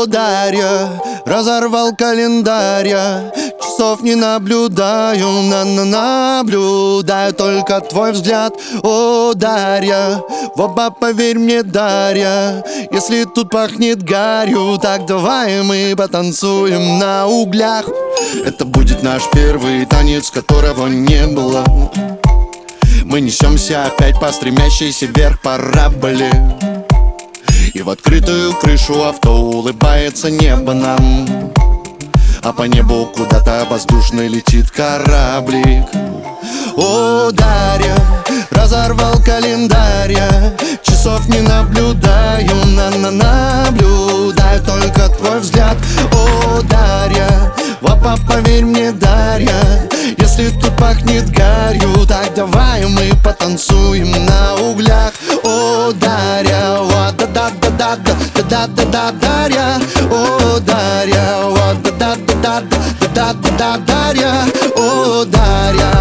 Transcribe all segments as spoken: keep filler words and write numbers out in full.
Дарья, разорвал календарь я. Часов не наблюдаю, на-на наблюдаю только твой взгляд. О, Дарья, в оба поверь мне, Дарья. Если тут пахнет гарью, так давай мы потанцуем на углях. Это будет наш первый танец, которого не было. Мы несемся опять по стремящейся вверх параболе. И в открытую крышу авто улыбается небо нам. А по небу куда-то воздушно летит кораблик. О, Дарья, разорвал календарь я. Часов не наблюдаю, на-на наблюдаю только твой взгляд. О, Дарья, вапа, поверь мне, Дарья. Если тут пахнет гарью, так давай мы потанцуем на углях. О, Дарья, ва-да-да-да-да-да-да-да-да, Дарья. О, Дарья, ва-да-да-да-да-да-да-да, Дарья. О, Дарья,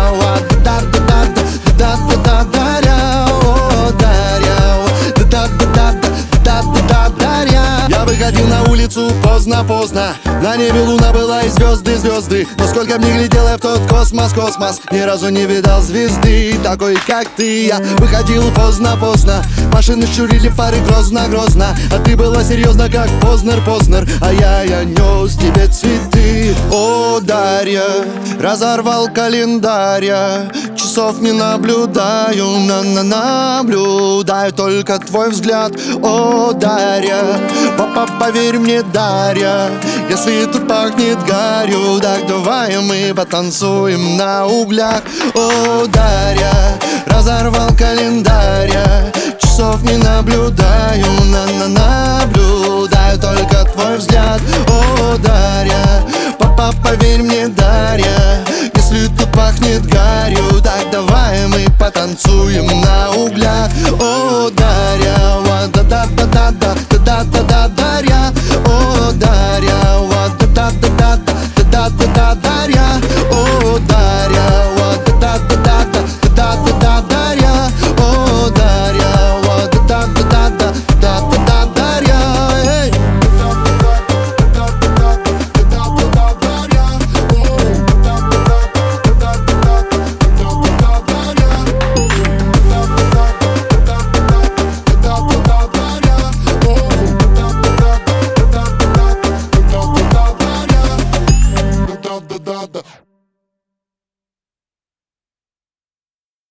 ва-да-да-да-да-да-да-да, Дарья. О, Дарья, ва-да-да-да-да-да-да, Дарья. Я выходил на улицу поздно-поздно. На небе луна была и звезды, звезды. Но сколько мне глядел я в тот космос, космос, ни разу не видал звезды такой, как ты. Я выходил поздно-поздно. Машины щурили фары грозно-грозно. А ты была серьезно, как Познер, Познер. А я, я нес тебе цветы. О, Дарья, разорвал календарь я. Часов не наблюдаю, на-на наблюдаю только твой взгляд. О, Дарья, папа, поверь мне, Дарья. Если тут пахнет гарью, так давай мы потанцуем на углях. О, Дарья, разорвал календарь я. Часов не наблюдаю, на-на наблюдаю только твой взгляд. О, Дарья, папа, поверь мне, Дарья. Если тут пахнет гарью, так давай мы потанцуем на углях. О, Дарья, ва-да-да-да-да-да-да-да-да, Дарья. О, Дарья, ва-да-да-да-да-да-да-да, Дарья. О,